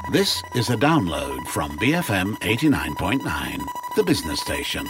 This is a download from BFM 89.9, the business station.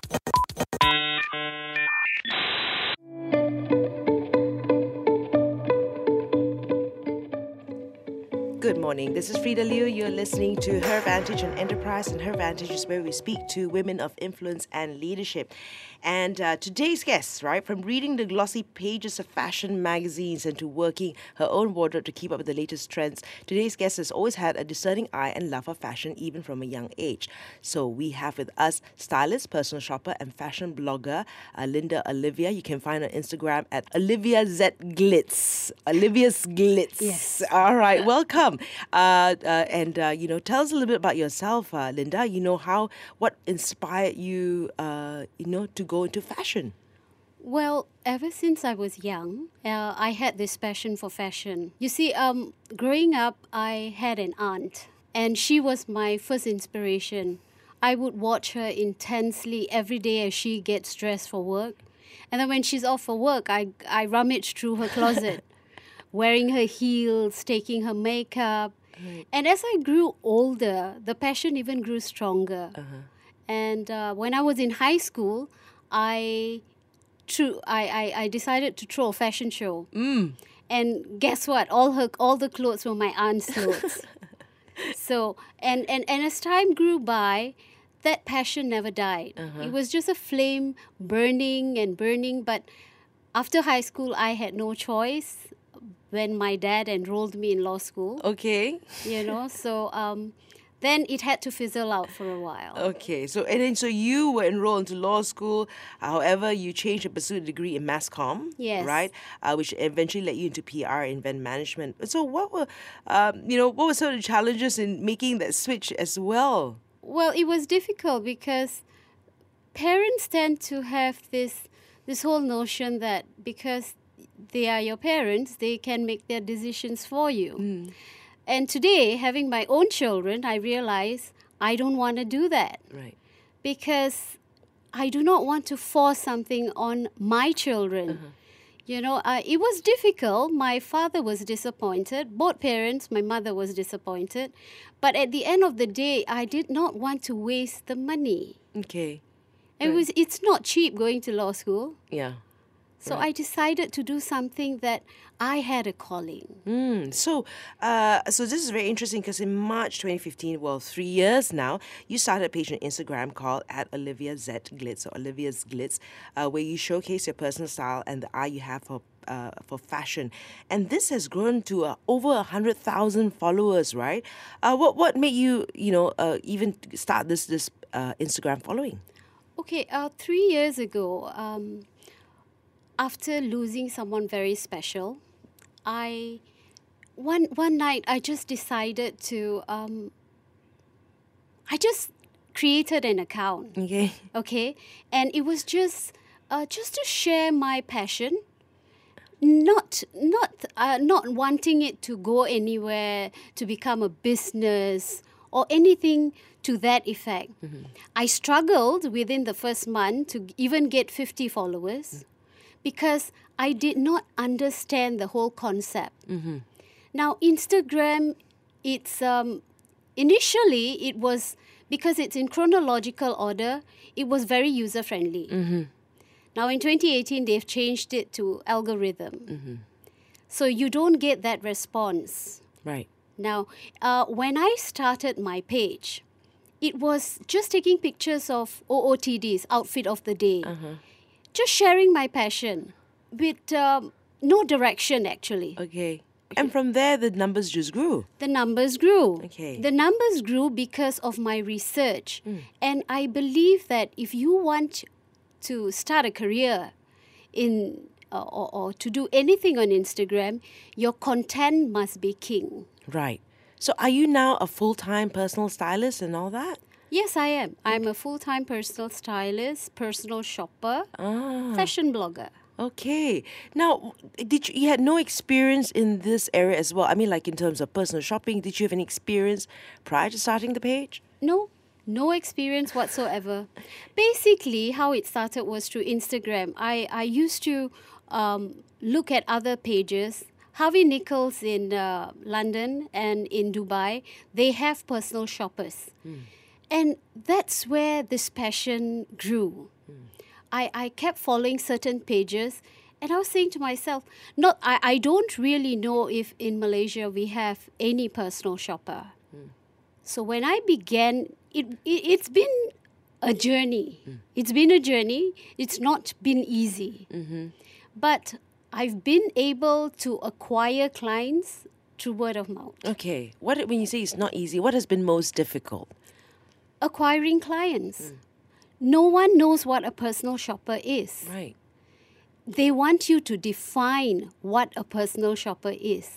Good morning. This is Frida Liu. You're listening to Her Vantage on Enterprise, and Her Vantage is where we speak to women of influence and leadership. And today's guest, right, from reading the glossy pages of fashion magazines and to working her own wardrobe to keep up with the latest trends, today's guest has always had a discerning eye and love for fashion, even from a young age. So we have with us stylist, personal shopper, and fashion blogger Linda Olivia. You can find her on Instagram at Olivia Z Glitz. Olivia's Glitz. Yes. All right. Welcome. Tell us a little bit about yourself, Linda. What inspired you, to go into fashion? Well, ever since I was young, I had this passion for fashion. You see, growing up, I had an aunt, and she was my first inspiration. I would watch her intensely every day as she gets dressed for work. And then when she's off for work, I rummage through her closet, wearing her heels, taking her makeup. Right. And as I grew older, the passion even grew stronger. Uh-huh. And when I was in high school, I decided to throw a fashion show. And guess what? All the clothes were my aunt's clothes. So and as time grew by, that passion never died. Uh-huh. It was just a flame burning. But after high school, I had no choice when my dad enrolled me in law school. Okay. Then it had to fizzle out for a while. Okay. So you were enrolled into law school. However, you changed to pursue a degree in mass comm. Yes. Right. Which eventually led you into PR and event management. So what were some of the challenges in making that switch as well? Well, it was difficult because parents tend to have this whole notion that because they are your parents, they can make their decisions for you. And today, having my own children, I realize I don't want to do that. Right. Because I do not want to force something on my children. Uh-huh. It was difficult. My father was disappointed. Both parents, my mother was disappointed. But at the end of the day, I did not want to waste the money. Okay. It's not cheap going to law school. Yeah. So Right. I decided to do something that I had a calling. So this is very interesting because in March 2015, 3 years now, you started a page on Instagram called @Olivia Z Glitz or Olivia's Glitz, where you showcase your personal style and the eye you have for fashion, and this has grown to over 100,000 followers. Right? What made you even start this Instagram following? Okay, 3 years ago, after losing someone very special, one night I just decided to I just created an account. Okay, and it was just to share my passion, not wanting it to go anywhere, to become a business or anything to that effect. I struggled within the first month to even get 50 followers. Because I did not understand the whole concept. Now, Instagram, it's initially it was, because it's in chronological order, it was very user-friendly. Now, in 2018, they've changed it to algorithm. So you don't get that response. Right. Now, when I started my page, it was just taking pictures of OOTDs, outfit of the day. Just sharing my passion with no direction, actually. Okay. And from there, the numbers just grew. The numbers grew. Okay. The numbers grew because of my research. And I believe that if you want to start a career in or to do anything on Instagram, your content must be king. Right. So are you now a full-time personal stylist and all that? Yes, I am. I'm a full-time personal stylist, personal shopper, fashion blogger. Okay. Now, you had no experience in this area as well? I mean, like in terms of personal shopping, did you have any experience prior to starting the page? No experience whatsoever. Basically, how it started was through Instagram. I used to look at other pages, Harvey Nichols in London and in Dubai, they have personal shoppers. And that's where this passion grew. I kept following certain pages, and I was saying to myself, I don't really know if in Malaysia we have any personal shopper. So when I began, it's been a journey. It's been a journey. It's not been easy. But I've been able to acquire clients through word of mouth. Okay. When you say it's not easy, what has been most difficult? Acquiring clients. No one knows what a personal shopper is. Right. They want you to define what a personal shopper is.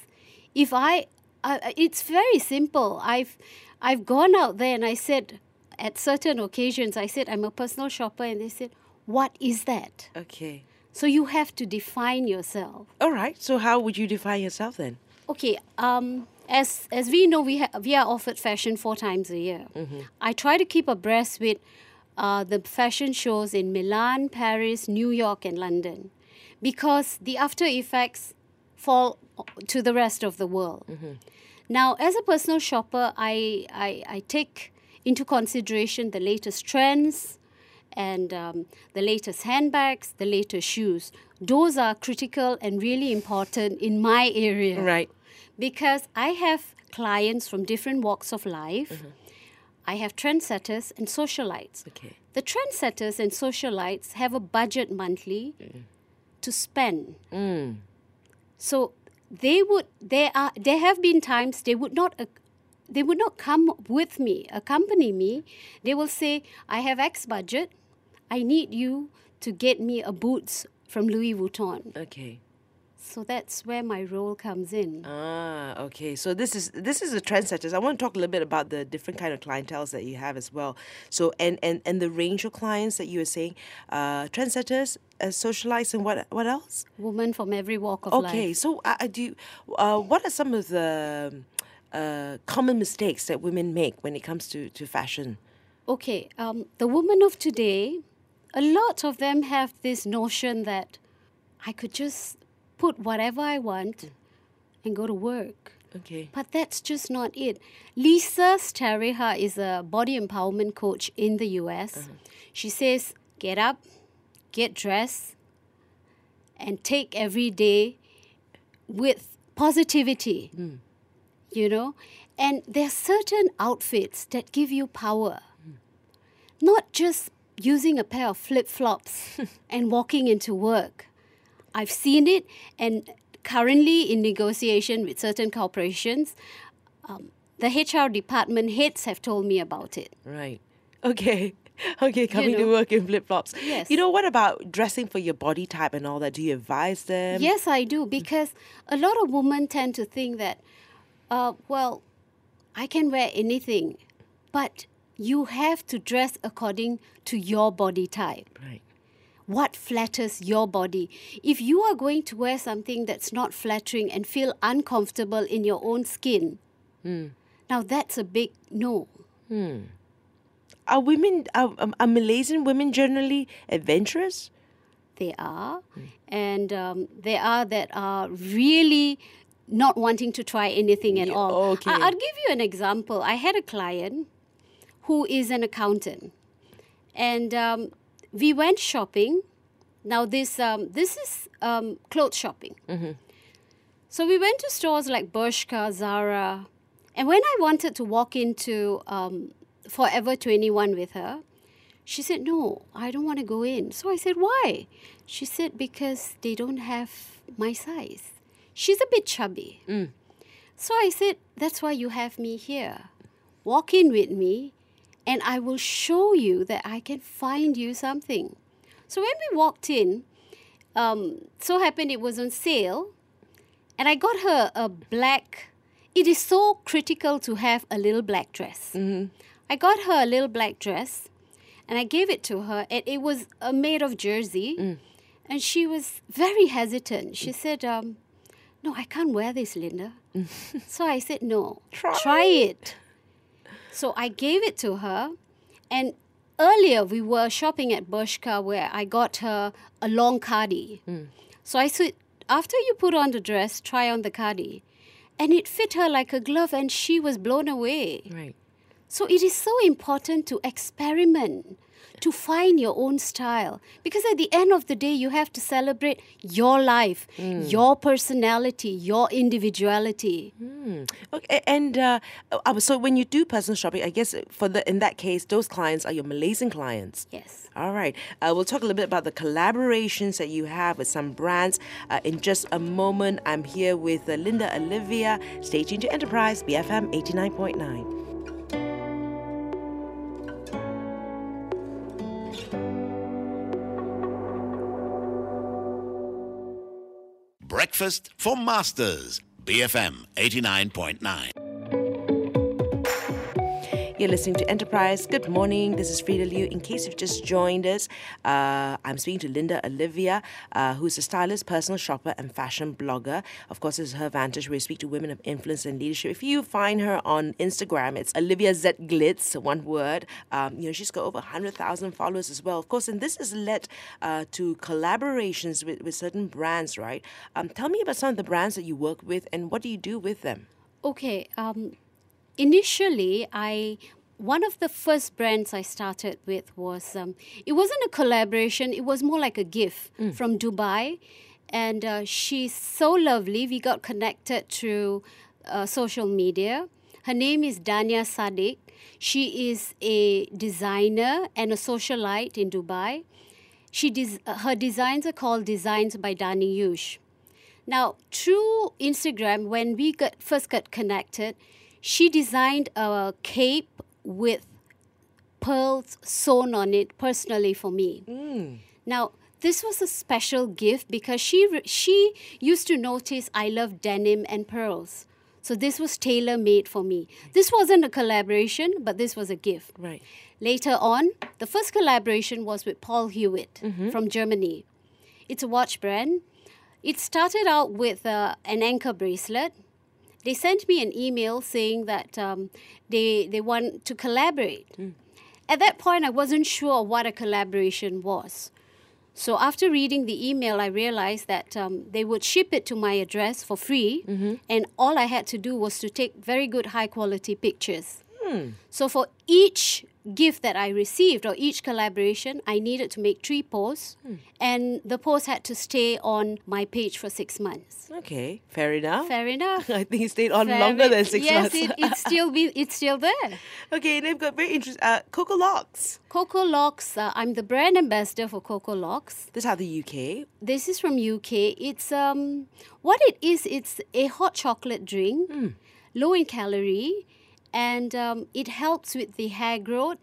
It's very simple. I've gone out there and I said, at certain occasions, I said, I'm a personal shopper. And they said, what is that? Okay. So you have to define yourself. All right. So how would you define yourself then? Okay. As we know, we are offered fashion 4 times a year. I try to keep abreast with the fashion shows in Milan, Paris, New York, and London, because the after effects fall to the rest of the world. Now, as a personal shopper, I take into consideration the latest trends and the latest handbags, the latest shoes. Those are critical and really important in my area. Right. Because I have clients from different walks of life. I have trendsetters and socialites. Okay. The trendsetters and socialites have a budget monthly to spend. So there have been times they would not come with me, accompany me. They will say, I have X budget. I need you to get me a boots from Louis Vuitton. Okay. So that's where my role comes in. Okay. So this is the trendsetters. I want to talk a little bit about the different kind of clienteles that you have as well. So and the range of clients that you were saying, trendsetters, socialites, and what else? Women from every walk of life. Okay. So what are some of the common mistakes that women make when it comes to fashion? Okay. The women of today, a lot of them have this notion that I could just put whatever I want and go to work. Okay. But that's just not it. Lisa Stareha is a body empowerment coach in the US. She says, get up, get dressed, and take every day with positivity, you know. And there are certain outfits that give you power. Not just using a pair of flip-flops and walking into work. I've seen it, and currently in negotiation with certain corporations, the HR department heads have told me about it. Right. Okay. Okay, coming to work in flip-flops. Yes. What about dressing for your body type and all that? Do you advise them? Yes, I do, because a lot of women tend to think that, I can wear anything, but you have to dress according to your body type. Right. What flatters your body? If you are going to wear something that's not flattering and feel uncomfortable in your own skin, now that's a big no. Are Malaysian women generally adventurous? They are. And there are that are really not wanting to try anything at all. Okay. I'll give you an example. I had a client who is an accountant. And we went shopping. Now this is clothes shopping. So we went to stores like Bershka, Zara. And when I wanted to walk into Forever 21 with her, she said, no, I don't want to go in. So I said, why? She said, because they don't have my size. She's a bit chubby. So I said, that's why you have me here. Walk in with me, and I will show you that I can find you something. So when we walked in, so happened it was on sale, and I got her a black. It is so critical to have a little black dress. I got her a little black dress, and I gave it to her, and it was made of jersey, and she was very hesitant. She said, no, I can't wear this, Linda. So I said, no, try it. So I gave it to her, and earlier we were shopping at Bershka where I got her a long cardi. So I said, after you put on the dress, try on the khadi. And it fit her like a glove and she was blown away. Right. So it is so important to experiment, to find your own style. Because at the end of the day, you have to celebrate your life, your personality, your individuality. Okay, and so when you do personal shopping, I guess in that case, those clients are your Malaysian clients. Yes. All right. We'll talk a little bit about the collaborations that you have with some brands in just a moment. I'm here with Linda Olivia. Stay tuned to Enterprise, BFM 89.9. Breakfast for Masters, BFM 89.9. You're listening to Enterprise. Good morning. This is Frida Liu. In case you've just joined us, I'm speaking to Linda Olivia, who's a stylist, personal shopper, and fashion blogger. Of course, this is Her Vantage, where we speak to women of influence and leadership. If you find her on Instagram, it's Olivia Z Glitz, one word. She's got over 100,000 followers as well. Of course, and this has led to collaborations with certain brands, right? Tell me about some of the brands that you work with and what do you do with them? Okay. Initially, one of the first brands I started with was, it wasn't a collaboration, it was more like a gift from Dubai. And she's so lovely. We got connected through social media. Her name is Dania Sadiq. She is a designer and a socialite in Dubai. Her designs are called Designs by Dani Yush. Now, through Instagram, when we first got connected, she designed a cape with pearls sewn on it personally for me. Now, this was a special gift because she used to notice I love denim and pearls. So this was tailor-made for me. This wasn't a collaboration, but this was a gift. Right. Later on, the first collaboration was with Paul Hewitt from Germany. It's a watch brand. It started out with an anchor bracelet. They sent me an email saying that they want to collaborate. At that point, I wasn't sure what a collaboration was. So after reading the email, I realized that they would ship it to my address for free, and all I had to do was to take very good high-quality pictures. So for each gift that I received or each collaboration, I needed to make 3 posts, and the post had to stay on my page for 6 months. Okay, fair enough. Fair enough. I think it stayed on longer than 6 months. Yes, it's still there. Okay, and they've got very interesting Coco Locks. Coco Locks. I'm the brand ambassador for Coco Locks. This is out of the UK. This is from UK. It's what it is. It's a hot chocolate drink, low in calorie, and it helps with the hair growth.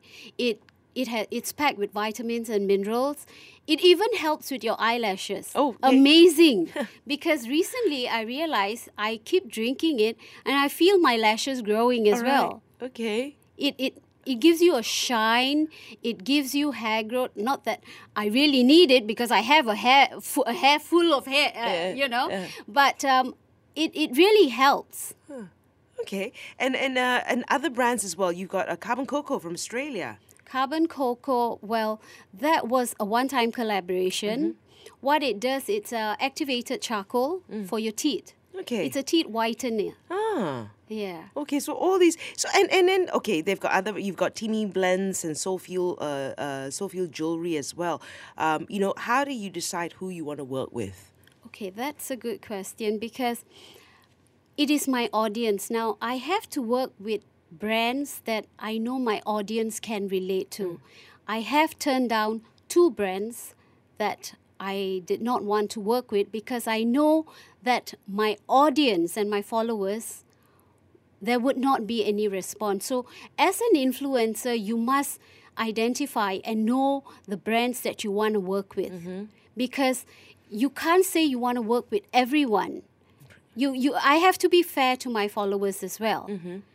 It's packed with vitamins and minerals. It even helps with your eyelashes. Oh, amazing! Because recently I realized I keep drinking it and I feel my lashes growing as well. Okay. It gives you a shine. It gives you hair growth. Not that I really need it because I have a hair full of hair, But it really helps. Okay, and other brands as well. You've got Carbon Cocoa from Australia. Carbon Cocoa, well, that was a one-time collaboration. What it does, it's activated charcoal for your teeth. Okay. It's a teeth whitener. Ah. Yeah. Okay, so all these, and then okay, you've got Teamy blends and Soulfuel jewelry as well. How do you decide who you want to work with? Okay, that's a good question because it is my audience. Now, I have to work with brands that I know my audience can relate to. I have turned down 2 brands that I did not want to work with because I know that my audience and my followers, there would not be any response. So as an influencer, you must identify and know the brands that you want to work with because you can't say you want to work with everyone. I have to be fair to my followers as well.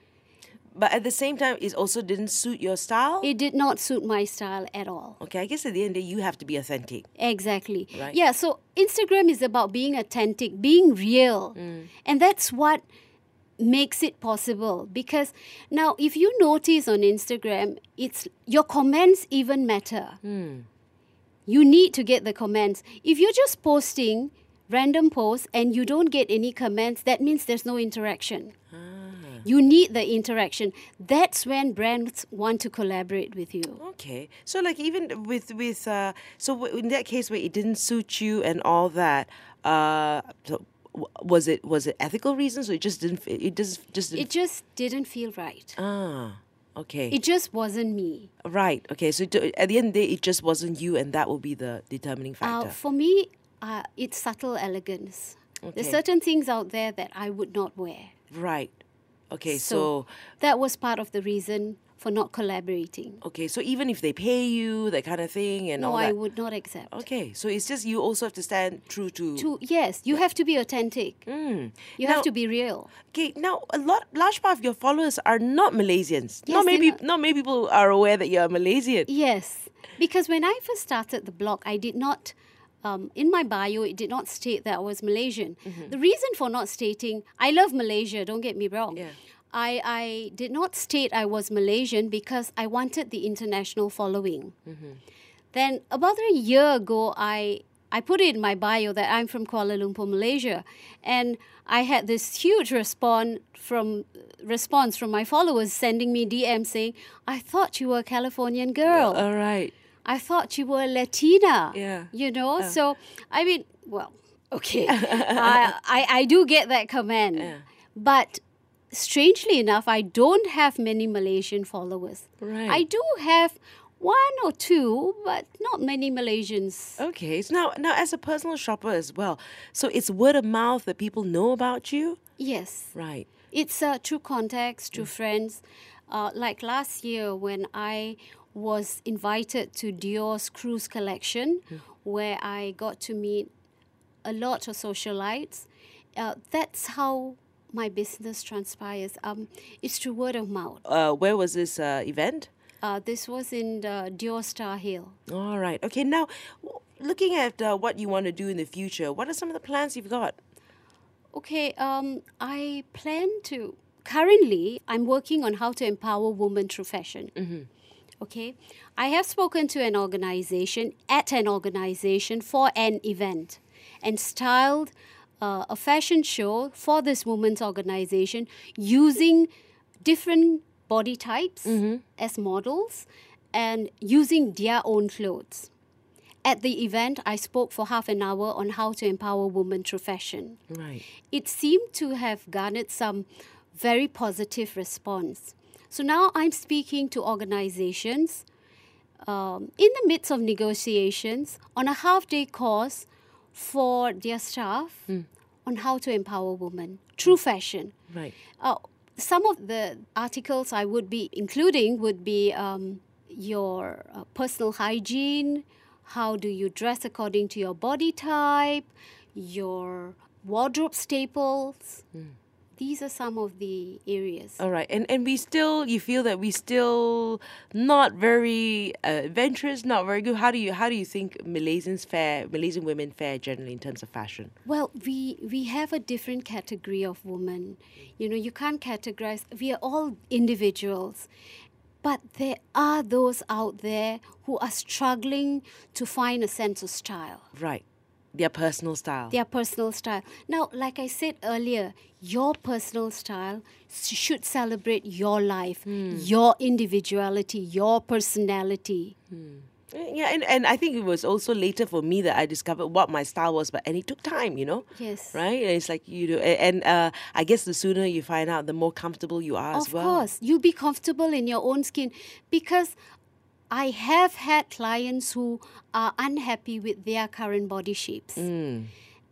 But at the same time, it also didn't suit your style? It did not suit my style at all. Okay, I guess at the end of the day, you have to be authentic. Exactly. Right? Yeah, so Instagram is about being authentic, being real. And that's what makes it possible. Because now, if you notice on Instagram, it's your comments even matter. You need to get the comments. If you're just posting random post and you don't get any comments, that means there's no interaction. You need the interaction. That's when brands want to collaborate with you. Okay. So like even with in that case where it didn't suit you and all that, so was it ethical reasons, or it just didn't It just didn't feel right. Okay. It just wasn't me. Right. Okay. So at the end of the day, it just wasn't you, and that will be the determining factor. For me, it's subtle elegance. Okay. There's certain things out there that I would not wear. Right. Okay. So that was part of the reason for not collaborating. okay. So even if they pay you, that kind of thing, and all No, that. I would not accept. Okay. So it's just you also have to stand true to. Yes, you have to be authentic. You Now- have to be real. Okay, now large part of your followers are not Malaysians. Yes, not they're not. many people are aware that you're Malaysian. Yes, because when I first started the blog, I did not, in my bio, it did not state that I was Malaysian. The reason for not stating, I love Malaysia, don't get me wrong. Yeah. I did not state I was Malaysian because I wanted the international following. Then about a year ago, I put it in my bio that I'm from Kuala Lumpur, Malaysia. And I had this huge response from my followers sending me DMs saying, I thought you were a Californian girl. All right. I thought you were Latina. Yeah. You know? So, I mean, well, okay. I do get that comment. Yeah. But strangely enough, I don't have many Malaysian followers. Right. I do have one or two, but not many Malaysians. Okay. So now as a personal shopper as well, so it's word of mouth that people know about you? Yes. Right. It's through contacts, through friends. Like last year when I was invited to Dior's cruise collection, where I got to meet a lot of socialites. That's how my business transpires. It's through word of mouth. Where was this event? This was in the Dior Star Hill. All right. Okay. Now, looking at what you want to do in the future, what are some of the plans you've got? Okay, I plan to... Currently, I'm working on how to empower women through fashion. Okay, I have spoken to an organization for an event and styled a fashion show for this women's organization using different body types as models and using their own clothes. At the event, I spoke for half an hour on how to empower women through fashion. Right. It seemed to have garnered some very positive response. So now I'm speaking to organizations in the midst of negotiations on a half-day course for their staff on how to empower women through fashion. Right. Some of the articles I would be including would be your personal hygiene, how do you dress according to your body type, your wardrobe staples. These are some of the areas. All right. And you feel that we still not very adventurous, not very good. How do you think Malaysian women fare generally in terms of fashion? Well, we have a different category of women. You know, you can't categorize. We are all individuals. But there are those out there who are struggling to find a sense of style. Right. Their personal style. Their personal style. Now, like I said earlier, your personal style should celebrate your life, your individuality, your personality. Yeah, and I think it was also later for me that I discovered what my style was, and it took time, you know? Yes. Right? And it's like, I guess the sooner you find out, the more comfortable you are as well. Of course. You'll be comfortable in your own skin because I have had clients who are unhappy with their current body shapes. And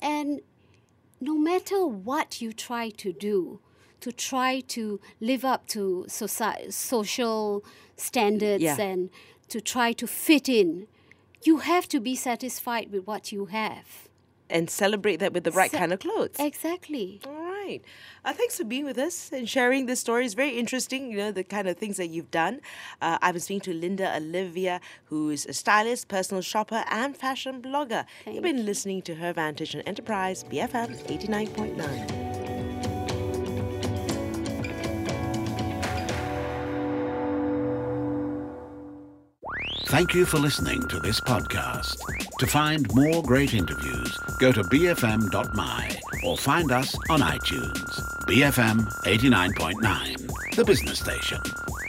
no matter what you try to do, to try to live up to social standards and to try to fit in, you have to be satisfied with what you have. And celebrate that with the right kind of clothes. Exactly. All right. Thanks for being with us and sharing this story. It's very interesting, you know, the kind of things that you've done. I've been speaking to Linda Olivia, who is a stylist, personal shopper, and fashion blogger. You've been listening to Her Vantage on Enterprise, BFM 89.9. Thank you for listening to this podcast. To find more great interviews, go to bfm.my or find us on iTunes. BFM 89.9, the business station.